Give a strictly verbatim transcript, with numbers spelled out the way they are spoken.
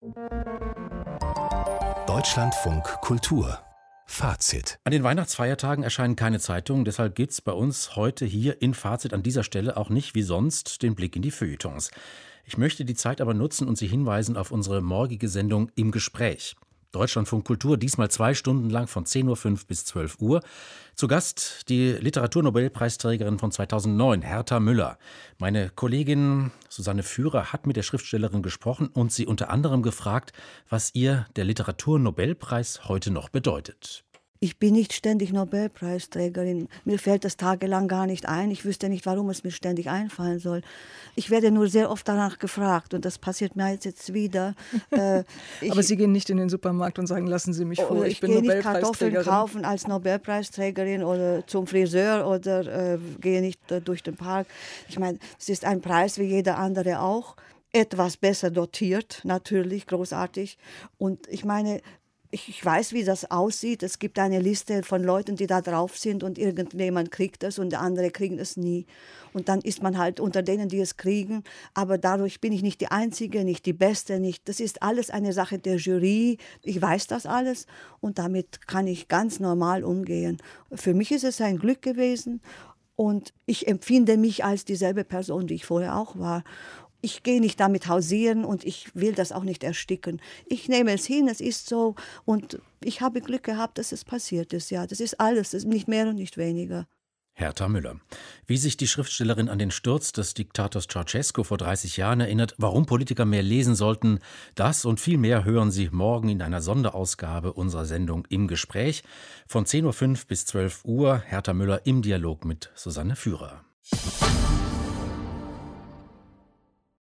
Deutschlandfunk Kultur Fazit. An den Weihnachtsfeiertagen erscheinen keine Zeitungen, deshalb gibt's bei uns heute hier in Fazit an dieser Stelle auch nicht wie sonst den Blick in die Feuilletons. Ich möchte die Zeit aber nutzen und Sie hinweisen auf unsere morgige Sendung Im Gespräch. Deutschlandfunk Kultur, diesmal zwei Stunden lang von zehn Uhr fünf bis zwölf Uhr. Zu Gast die Literaturnobelpreisträgerin von zweitausendneun, Herta Müller. Meine Kollegin Susanne Führer hat mit der Schriftstellerin gesprochen und sie unter anderem gefragt, was ihr der Literaturnobelpreis heute noch bedeutet. Ich bin nicht ständig Nobelpreisträgerin. Mir fällt das tagelang gar nicht ein. Ich wüsste nicht, warum es mir ständig einfallen soll. Ich werde nur sehr oft danach gefragt und das passiert mir jetzt wieder. Äh, ich, Aber Sie gehen nicht in den Supermarkt und sagen, lassen Sie mich vor, ich, ich bin gehe nicht Nobelpreisträgerin. Kartoffeln kaufen als Nobelpreisträgerin oder zum Friseur oder äh, gehe nicht äh, durch den Park. Ich meine, es ist ein Preis wie jeder andere auch. Etwas besser dotiert, natürlich, großartig. Und ich meine, ich weiß, wie das aussieht. Es gibt eine Liste von Leuten, die da drauf sind und irgendjemand kriegt es und andere kriegen es nie. Und dann ist man halt unter denen, die es kriegen. Aber dadurch bin ich nicht die Einzige, nicht die Beste. Nicht. Das ist alles eine Sache der Jury. Ich weiß das alles und damit kann ich ganz normal umgehen. Für mich ist es ein Glück gewesen und ich empfinde mich als dieselbe Person, die ich vorher auch war. Ich gehe nicht damit hausieren und ich will das auch nicht ersticken. Ich nehme es hin, es ist so und ich habe Glück gehabt, dass es passiert ist. Ja, das ist alles, das ist nicht mehr und nicht weniger. Herta Müller. Wie sich die Schriftstellerin an den Sturz des Diktators Ceausescu vor dreißig Jahren erinnert, warum Politiker mehr lesen sollten, das und viel mehr hören Sie morgen in einer Sonderausgabe unserer Sendung Im Gespräch von zehn Uhr fünf bis zwölf Uhr. Herta Müller im Dialog mit Susanne Führer.